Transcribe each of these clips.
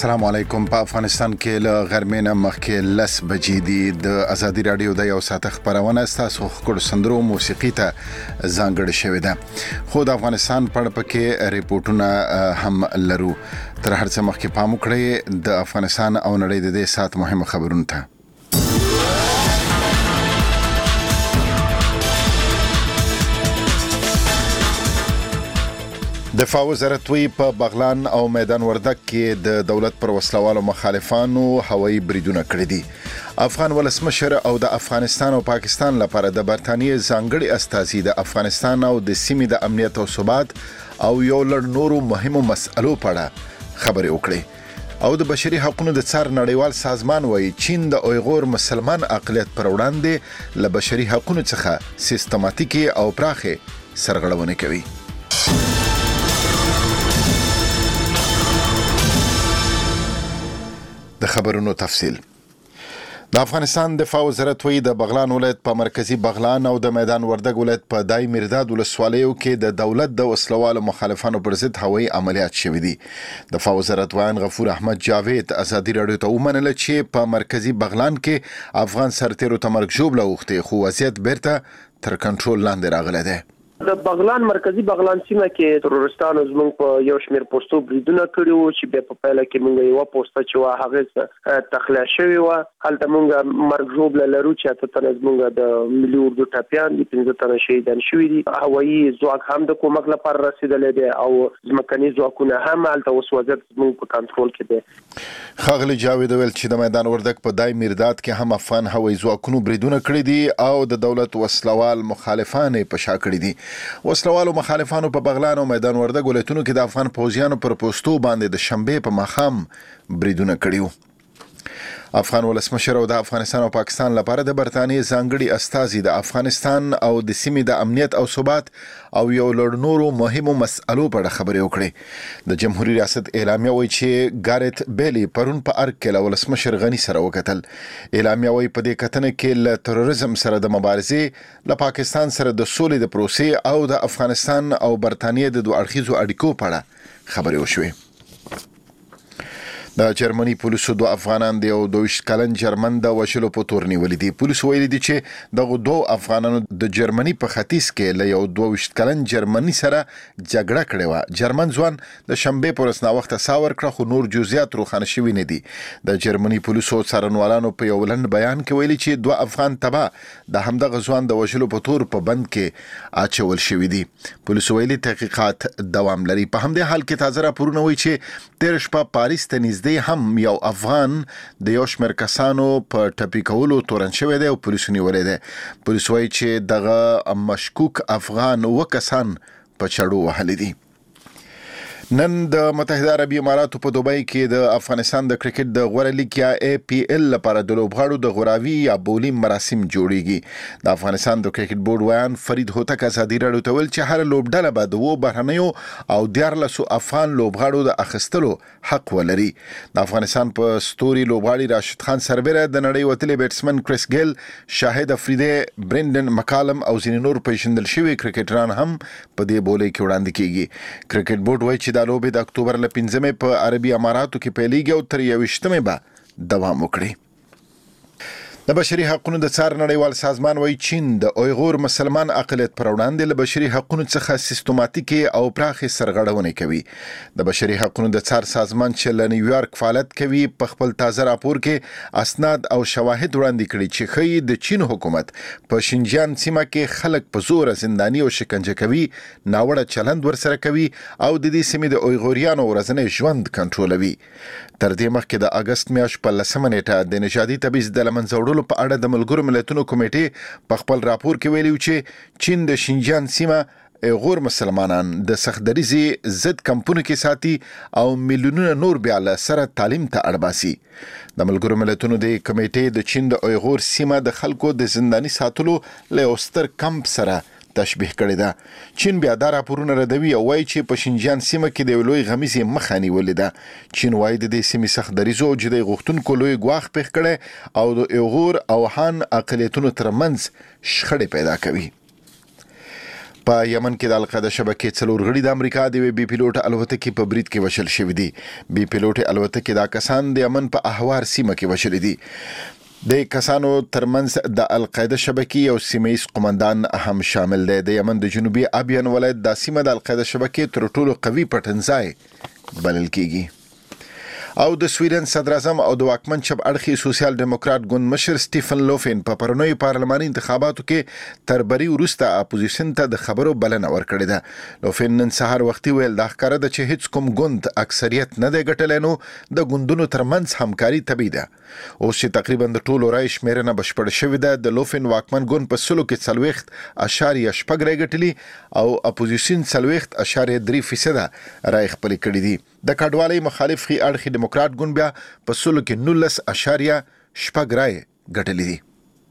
السلام علیکم. په افغانستان کې له غرمې نه مخکې 10 بجې دي. د ازادي رادیو د یو ساعت خبرونه ستاسو خکړو سندرو موسیقي ته ځانګړې شوې ده. خو د افغانستان په اړه پکې ریپورتونه هم لرو. تر هر څه مخکې پام وکړئ د افغانستان او نړۍ د دې ساعت مهمه خبرونه ته. دفاع وزارت وی په بغلان او میدان وردګ کې د دولت پر وسلوالو مخالفانو هوایي بریدونه کړی دي. افغان ولسمشر او د افغانستان او پاکستان لپاره د برتانیې ځانګړي استازي د افغانستان او د سیمې د امنیت او ثبات او یو لړ نورو مهمو مسألو په اړه خبرې وکړي. او د بشري حقوقو د څار نړیوال سازمان وایي چین د اویغور مسلمان اقلیت پر وړاندې له بشري حقوقو څخه سیستماتیکي او پراخه سرغړونه کوي. د خبرونو تفصیل. د افغانستان دفاع وزارت وی د بغلان ولایت په مرکزی بغلان او د میدان وردګ ولایت په دای میرداد ولسوالیو کې د دولت د وسلوالو مخالفانو پر ضد هوایي عملیات شوي دي. دفاع وزارت وایي غفور احمد جاوید ازادي رادیو ته ومنل چې په مرکزی بغلان کې افغان سرتیرو تمرګ جوړ لوخته خو وضعیت بیرته تر کنټرول لاندې راغلی دی. د بغلان مرکزی بغلان سیمه کې ترورستانو زموږ په یو شمېر پوسټو بریدونه کړي وو چې په پایله کې موږ یو پوسټ چې وا هغه تخلیه شوی و. هلته موږ مرګ جوړ لرو چې اته تنه زموږ د ملي اردو ټاپیان دي 15 تنه شهیدان شوي دي. هوایي ځواک هم د کومک لپاره رسیدلی دی او ځمکني ځواکونه هم هلته اوس وضعیت زموږ په کنټرول کې دی. خاغلی جاوید ویل چې د میدان وردګ په دای میرداد کې هم افغان هوایي ځواکونو بریدونه کړي دي او د دولت وسلوال مخالفان په شا کړي دي. وسلوالو مخالفانو په بغلان او میدان وردګ ولایتونو کې د افغان پوځیانو پر پوسټو باندې د شنبه په ماښام بریدونه کړي وو. افغان ولسمشر او د افغانستان او پاکستان لپاره د برتانیې ځانګړي استازي د افغانستان او د سیمې د امنیت او ثبات او یو لړ نورو مهمو مسألو په اړه خبرې وکړي. د جمهوریت ریاست اعلامیه وایي چې ګارت بیلی پرون په ارګ کې له ولسمشر غنی سره وکتل. اعلامیه وایي په دې کتنه کې له تروریزم سره د مبارزې، له پاکستان سره د سولې د پروسې او د افغانستان او برتانیې د دوه اړخیزو اړیکو په اړه خبرې وشوې. د جرمني پولیسو دوه افغانان دی او 22 کلن جرمن د وشلو په تور نیولې دي. پولیسو ویلي دي چې دغه دوه افغانانو د جرمني په ختیځ کې له یو 22 کلن جرمني سره جګړه کړې و. جرمن ځوان د شنبه پر ورځ وخت ساور کړ خو نور جزئیات روښانه شوي نه دي. د جرمني پولیسو څارنوالانو په یو لنډ بیان کې ویلي چې دوه افغان تبع د همدغه ځوان د وشلو په تور په بند کې اچول شوي دي. پولیسو ویلي تحقیقات دوام لري. په همدې حال کې تازه راپورونه وایي چې تیر شپه پاریس ته نږدې هم یو افغان د یو شمېر کسانو په ټپي کولو تورن شوی دی او پولیسو نیولې ده. پولیس وایي چې دغه مشکوک افغان کسان په چړو وهلي دي. نن د متحده عربي اماراتو په دوبۍ کې د افغانستان د کرکټ د غوره لیګ یا APL لپاره د لوبغاړو د غوراوي یا بولینګ مراسم جوړیږي. د افغانستان د کرکټ بورډ ویان فرید هوتک ازادي رادیو ته ویل چې هر لوبډله به د بهرنیو او 14 افغان لوبغاړو د اخیستلو حق ولري. د افغانستان په ستوري لوبغاړي راشد خان سربېره د نړۍ وتلي بیټسمن کریس ګیل، شاهد افریدی، برندن مکالم او ځینې نور پیژندل شوي کرکټران هم په دې بولې کې وړاندې کیږي. کرکټ بورډ وایي چې د لوبې د اکتوبر له 15 په عربي اماراتو کې پیلېږي او تر 21 به دوام وکړي. د بشري حقوقو د څار نړیوال سازمان وایي چین د اویغور مسلمان اقلیت پر وړاندې له بشري حقوقو څخه سیستماتیکي او پراخه سرغړونه کوي. د بشري حقوقو د څار سازمان چې له نیویارک فعالیت کوي په خپل تازه راپور کې اسناد او شواهد وړاندې کړي چې ښیي د چین حکومت په شینجیان سیمه کې خلک په زور زنداني او شکنجه کوي، ناوړه چلند ورسره کوي او د دې سیمې د اویغوریانو ورځنی ژوند کنټرولوي. تر دې مخکې د اگست میاشتې په 10 نیټه د نژادي تبعیض د له منځه وړلو په اړه د ملګرو ملتونو کمیټې په خپل راپور کې ویلي چې چین د شینجیان سیمه غور مسلمانان د سختدریزي ضد کمپونو کې ساتي او میلیونونه نور بیا له سره تعلیم ته اړباسي. د ملګرو ملتونو د کمیټې د چین د اویغور سیمه د خلکو د زنداني ساتلو له اوستر کمپ سره تشبیه کړی ده. چین بیا دا راپورونه ردوي او وایي چې په شینجیان سیمه کې د لوی غمیزې مخه نیولې ده. چین وایي د دې سیمې سختدریزو او جدي غوښتونکو لوی ګواښ پیښ کړی او د اویغور او هان اقلیتونو ترمنځ شخړې پیدا کوي. په یمن کې د القاعده شبکې څلور غړي د امریکا د بي پیلوټ الوتکې په برید کې وشل شوی دي. بي پیلوټ الوتکې دا کسان د یمن په احوار سیمه کې وشل دي. د کسانو ترمنځ د القاعده شبکې او سیمه‌ایز قومندان هم شامل دی. د یمن د جنوبي ابیان ولایت د سیمه د القاعده شبکې تر ټولو قوي پټنځای بلل کیږي. او د سویډن صدر اعظم او د واکمن چپ اړخي سوسیال ډیموکرات ګوند مشر سټیفن لوفن په پرونی پارلماني انتخاباتو کې تربري وروسته اپوزیشن ته د خبرو بلنه ورکړې ده. لوفن نن سهار وختي ویل د ښکارا د چې هیڅ کوم ګوند اکثریت نه دی ګټلای نو د ګوندونو ترمنځ همکاري طبيعي ده. اوس چې تقریبا د ټولو رای شمیرنه بشپړ شوې ده د لوفن واکمن ګوند په سلو کې 40.8 رای ګټلي او اپوزیشن 40.3% رای خپل کړی دي. د کډوالۍ مخالف خي اړخي ډیموکرات ګوند بیا په سلو کې 19.8 رای ګټلې دي.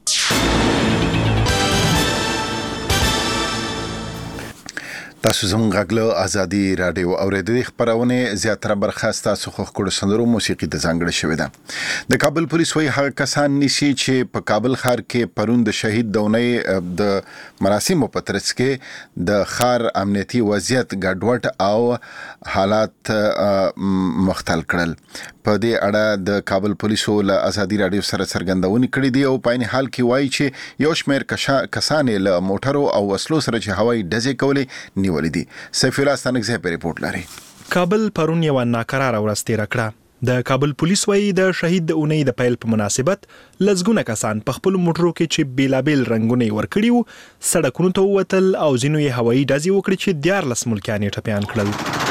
تاسو زموږ غږ ازادي رادیو اوریدلې خبرونه زیاتره برخه تاسو خو کړو سندرو موسیقي ته ځانګړې شوې ده. د کابل پولیس وایي هغه کسان نشي چې په کابل ښار کې پرون د شهید دونې د مراسمو په ترڅ کې د ښار امنیتي وضعیت ګډوډ او حالات مختل کړل. په دې اړه د کابل پولیسو له ازادي رادیو سره څرګندونې کړې دي او په عین حال کې وایي چې یو شمېر کسان له موټرو او وسلو سره چې هوایي ډزې کولې نیولې دي. سیف الله ستانکزی په ریپورت لري. کابل پرون یو ناکراره ورځ تیر کړه. د کابل پولیس وایي د شهید د اونۍ د پیل په مناسبت لزګونه کسان په خپل موټرو کې چې بیلابل رنگونه ورکړیو سړکونو ته ووتل او ځینو یې هوایي ډزې وکړې چې 14 ملکیان یې ټپیان کړل.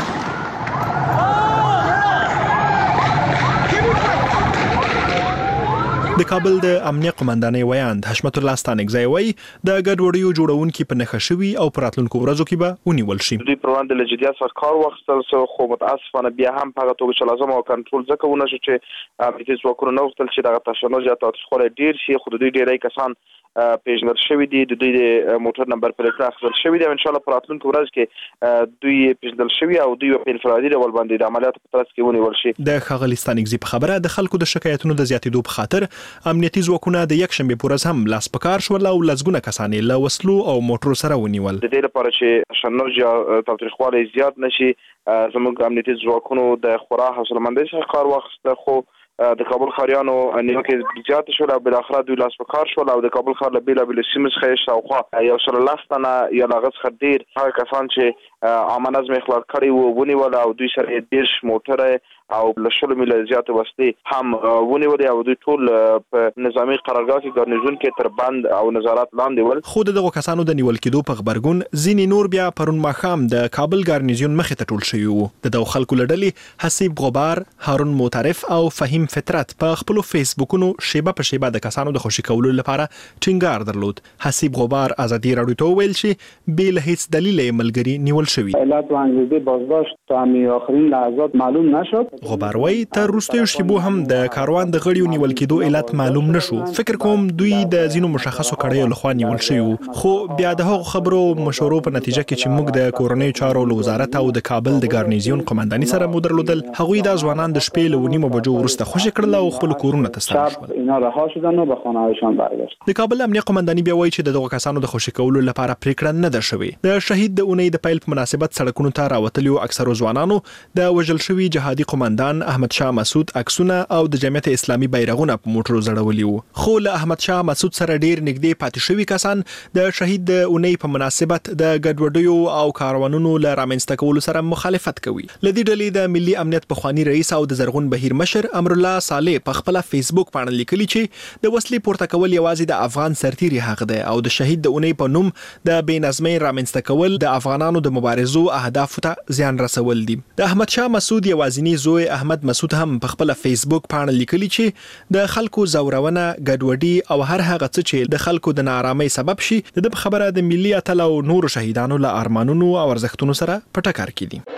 د کابل د امنیه قومندانۍ ویاند حشمت الله ستانکزی وایي د ګډوډیو جوړونکو په نښه شوي او په راتلونکو ورځو کې به ونیول شي. دوی پر وړاندې له جدیت سره کار واخیستل شو خو متاسفانه بیا هم په هغه توګه چې لازم او کنټرول ځکه ونه شو چې امنیتي ځواکونه نه غوښتل چې دغه تشنج یا تاوتریخوالی ډېر شي. خو د دوی ډېری کسان پیژندل شوي دي. د دوی د موټر نمبر پلیټ اخیستل شوي دي او ان شاء الله په راتلونکو ورځ کې دوی پیژندل شوي او دوی په انفرادي ډول باندې د عملیاتو په ترڅ کې ونیول شي. د ښاغلي ستانکزي په خبره د خلکو د شکایتونو د زیاتېدو په خاطر امنیتي ځواکونه د یک شنبه په ورځ هم لاس په کار شول او لزګونه کسان له وسلو او موټرو سره ونیول. د دې لپاره چې تشنج یا تاوتریخوالی زیات نشي زموږ امنیتي ځواکونو د خورا حوصله‌مندۍ سره کار واخیسته. خو د کابل ښاریانو نیوکې زیات شول او بل اخر دوی لاس په کار شول او د کابل ښار له بیلابل سیمو څخه شاوخوا یو سل لاستنه یا لغت څخه ډیر هغه کسان چې عامه نظم اخلال کړي وو ونیول او دوی سره ډیر موټر او له شلو میله زیات وسلې هم ونیول او دوی ټول په نظامی قرارګاه کې ګارنیزون کې تر بند او نظارت لاندې ول. خو دغه کسانو د نیول کېدو په خبرګون ځینې نور بیا پرون ماښام د کابل ګارنیزون مخې ته ټول شوي وو. د خلکو لړلې حسیب غبار، هارون معترف او فهیم فطرت په خپل فیسبوکونو شیبه په شیبه د کسانو د خوشی کولو لپاره ټینګار درلود. حسیب غبار ازادي رادیو ته ویل چې بل هیڅ دلیل ملګری نیول شوی. علت وانګزی بازداشت تا می آخرین لحظات معلوم نشد. غبار وای تر وروستیو شیبو هم د کاروان د غړیو نیول کېدو علت معلوم نشو. فکر کوم دوی د زینو مشخصو کړیو لخوا نیول شوی خو بیا د هغو خبرو مشورو په نتیجه کې چې موږ د کورنۍ چارو وزارت او د کابل د ګارنیزیون قومندانۍ سره مو درلودل هغوی د ځوانان د شپې له ونیمو بجو وروسته خوشی کړل او خپل کورونه ته ستانه شول. اینا رها شدن و به خانه‌هایشان برگشتن. د کابل امنیه قومندانۍ بیا وایي چې دغه کسانو د خوشی کولو لپاره پریکړه نه ده شوې. د شهید د اونۍ د پیل په مناسبت سړکونو ته راوتلیو اکثرو ځوانانو د وژل شوي جهادي قومندان احمد شاه مسعود عکسونه او د جمعیت اسلامي بیرغونه په موټرو زړولي وو. خو له احمد شاه مسعود سره ډیر نږدې پاتې شوي کسان د شهید د اونۍ په مناسبت د ګډوډیو او کاروانونو له رامنځته کولو سره مخالفت کوي. لدې ډلې د ملي امنیت پخوانی رئیس او د زرغون بهیر مشر امر الله صالح په خپل فیسبوک باندې لیکلي چې د وسلې پورته کول یوازې د افغان سرتیري حق دی او د شهید د اونۍ په نوم د بېنظمۍ رامنځته کول د افغانانو د مبارزو اهدافو ته زیان رسول دي. د احمد شاه مسعود یوازینی زوی احمد مسعود هم په خپل فیسبوک باندې لیکلي چې د خلکو زورونه ګډوډي او هر هغه څه چې د خلکو د ناارامۍ سبب شي د خبره د ملي اتل او نور شهیدانو له ارمانونو او ارزښتونو سره په ټکر کې دي.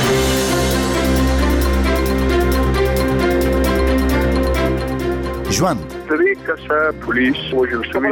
ژوند پولیس وژل شوی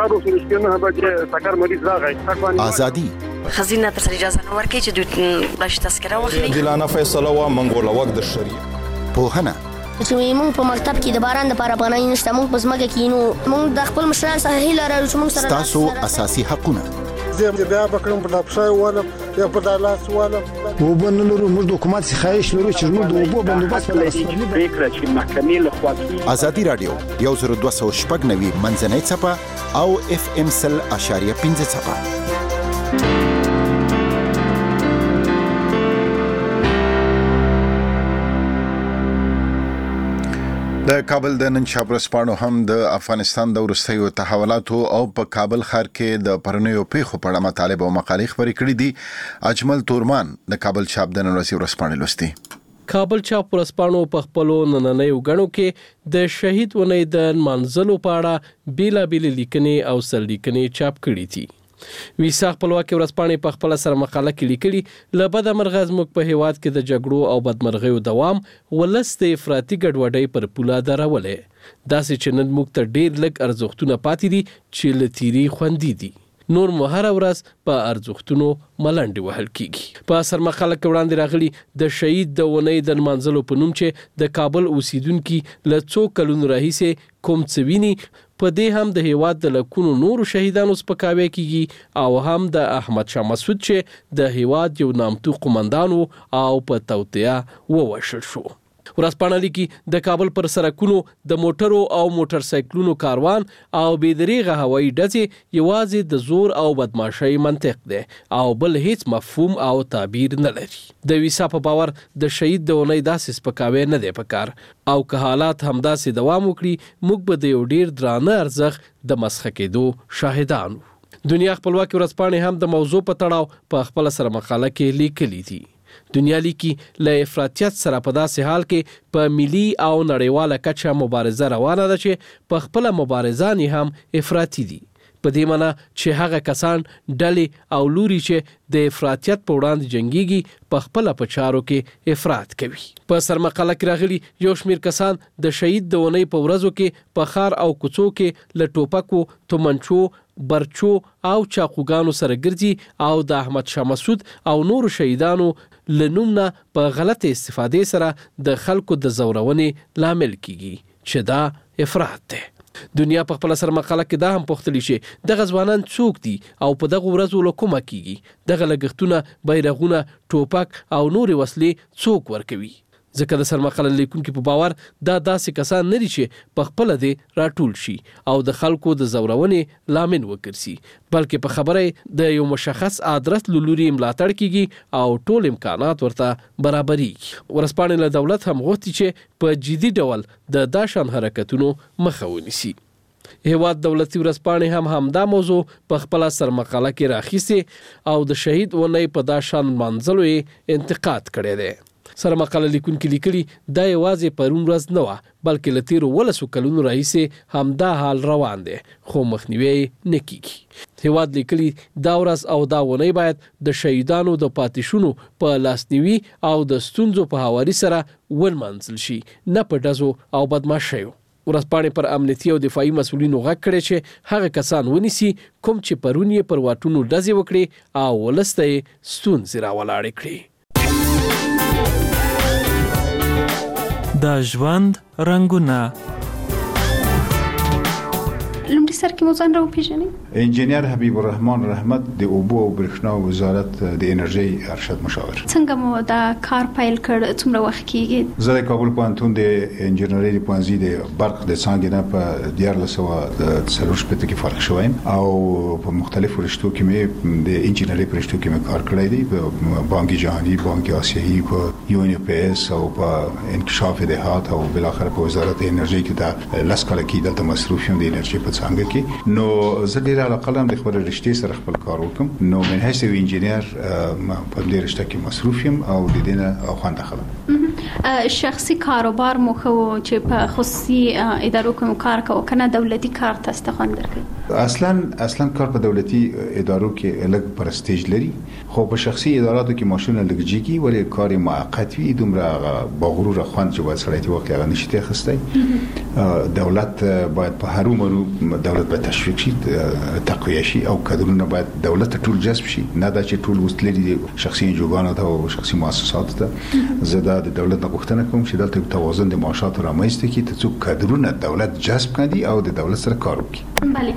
ازادي خزینه تر اجازه نه ورکړي چې دوی باش تذکره واخلي. عادلانه فیصله وا منګول وخت د شریعت پوهنه چې موږ په مکتب کې د باران لپاره پناه نشته موږ په ځمکه کې نو موږ د خپل مشران سره هیله لرو چې موږ سره تاسو اساسي حقونه زه بیا بکرم په لپسای ولم یا په دالاس ولم وبنلرو موږ د حکومت څخه خواهش لرو چې موږ د اوبو بندوبست په رسمي پریکړه چې محکمې له خوا ازادي رادیو 1290 منځنۍ چپه او FM 100.5 چپه. د کابل د نن شاپرسپانو هم د افغانستان د وروستیو تحولاتو او په کابل ښار کې د پرونیو پیښو په اړه مطالب او مقالې خبرې کړې دي. اجمل تورمان د کابل چاپ د نن ورځې ورځپاڼې لوستي. کابل چاپ ورځپاڼو په خپلو نننیو غړو کې د شهید ونې د منځلو په اړه بیلابېل لیکنې او سرلیکنې چاپ کړې دي. ویسا خپلواکي ورځپاڼې په خپل سره مقاله کې لیکلي لبد مرغز موږ په هیواد کې د جګړو او بدمرغیو دوام ولست افراطي ګډوډۍ پر پوله درولې داسې چې نن موږ ته ډېر لږ ارزښتونه پاتې دي چې لتیری خوندې دي نور مهره ورځ په ارزښتونو ملنډي وهل کیږي. په اثر مقاله کې وړاندې راغلي د شهید د ونې د منځلو په نوم چې د کابل اوسیدونکو له څو کلونو راهیسې کوم څه ویني په دې هم د هیواد د لکونو نورو شهیدانو سپکاوی کیږي او هم د احمد شاه مسعود چې د هیواد یو نامتو قومندان او په توطئه ووژل شو. ورځپاڼه لیکي د کابل پر سړکونو د موټرو او موټر سایکلونو کاروان او بېدریغه هوایي ډزې یوازې د زور او بدمعشۍ منطق دی او بل هیڅ مفهوم او تعبیر نه لري. د ویسا په باور د شهید د ونې داسې سپکاوی نه دی پکار او که حالات همداسې دوام وکړي موږ به د یو ډیر درانه ارزښت د مسخه کېدو شاهدان. دنیا خپلواکي ورځپاڼې هم د موضوع په تړاو په خپل سره مقاله کې لیکلي دي. دنیا لیکي له افراطیت سره په داسې حال کې په ملي او نړیواله کچه مبارزه روانه ده چې په خپل مبارزان هم افراطي دي په دې معنی چې هغه کسان ډلې او لوري چې د افراطیت په وړاندې جنگيږي په خپل په چارو کې افراط کوي. په سرمقاله کې راغلي یو شمیر کسان د شهید د ونې په ورځو کې په خار او کوڅو کې له ټوپکو تومنچو برچو او چاقوګانو سره ګرځي او د احمد شاه مسعود او نور شهیدانو لنومنا په غلط استفاده سره د خلکو د زورونې لامل کیږي چې دا افراط دی. دنیا په خپل سر مقاله کې دا هم پوښتلی شي د غزوانان څوک دي او په دغه ورځو له کومه کیږي دغه لګښتونه بیرغونه ټوپک او نور وسلې څوک ورکوي ځکه د سرمقاله لیکونکو په باور دا داسې کسان نه دي چې په خپل دي راټول شي او د خلکو د زورونې لامل وکړي بلکې په خبره د یو مشخص ادرس لوري ملاتړ کیږي او ټول امکانات ورته برابري. ورسپانې له دولت هم غوښتي چې په جدي ډول د داشان حرکتونو مخه ونیسي. هیواد دولتي ورسپانې هم دا موضوع په خپل سرمقاله کې راخیسي او د شهید ونې په داشان منځلو انتقاد کړی دی. سره مقاله لیکونکو لیکلي دا یوازې پرون ورځ نه و بلکې له تیرو 12 کلونو راهیسې هم دا حال روان دی خو مخنیوي نه کیږي. هیواد لیکلي دا ورځ او دا ونې باید د شهیدانو د پاتېشونو په لاسنیوي او د ستونزو په هواري سره ونمنځل شي نه په ډزو او بدمعشیو. ورځپاڼې پر امنیتي او دفاعي مسؤلینو غږ کړی چې هغه کسان ونیسي کوم چې پرون یې پر واټونو ډزې وکړي او ولسته یې ستونزې راولاړې کړي. د ژوند رنگونه لومړی سر کې موضوع راو پیژنئ. انجینیر حبیب الرحمن رحمت د اوبو او برېښنا وزارت د انرژي ارشد مشاور. څنګه مو دا کار پیل کړ څومره وخت کېږي؟ زه د کابل پوهنتون د انجینري پوهنځي د برق د څانګې نه په 1440 کې فارغ شوم او په مختلفو رشتو کې مې د انجینري په رشتو کې مې کار کړی دی په بانک جهانی، بانک آسیایی، په یو ان پی اس او په انکشاف دهات او بل اخر په وزارت انرژي کې د لاس کال کې د مصرف د انرژي په څانګه کې نو زه ډیر علاقه لرم د خپل رشتې سره خپل کار وکم نو من حیث انجینر په دې رشته کې مصروف یم او د دې نه خوند اخلم. شخصي کاروبار مو خو چې په خصوصي ادارو کې کار کوي کنه دولتي کار تاسو خوند درکوي؟ اصلا کار په دولتي ادارو کې الګ پرستیج لري خو په شخصي اداراتو کې ماشونه لګجیږي ولې کار موقت وي دومره باغرور خوند چې وایي سړی ته وخت هغه نشي خسته. دولت باید په هر عمر دولت به تشویق شي تقویه شي او کادرونه باید دولت ټول جذب شي نه دا چې ټول وستلې شخصي انجوګانو ته او شخصي مؤسساتو ته زه د دولت نه غوښتنه کوم چې دلته توازن د معاشاتو رامنځته کړي ته څو کادرونه دولت جذب کړي او د دولت سره کار وکړي. بله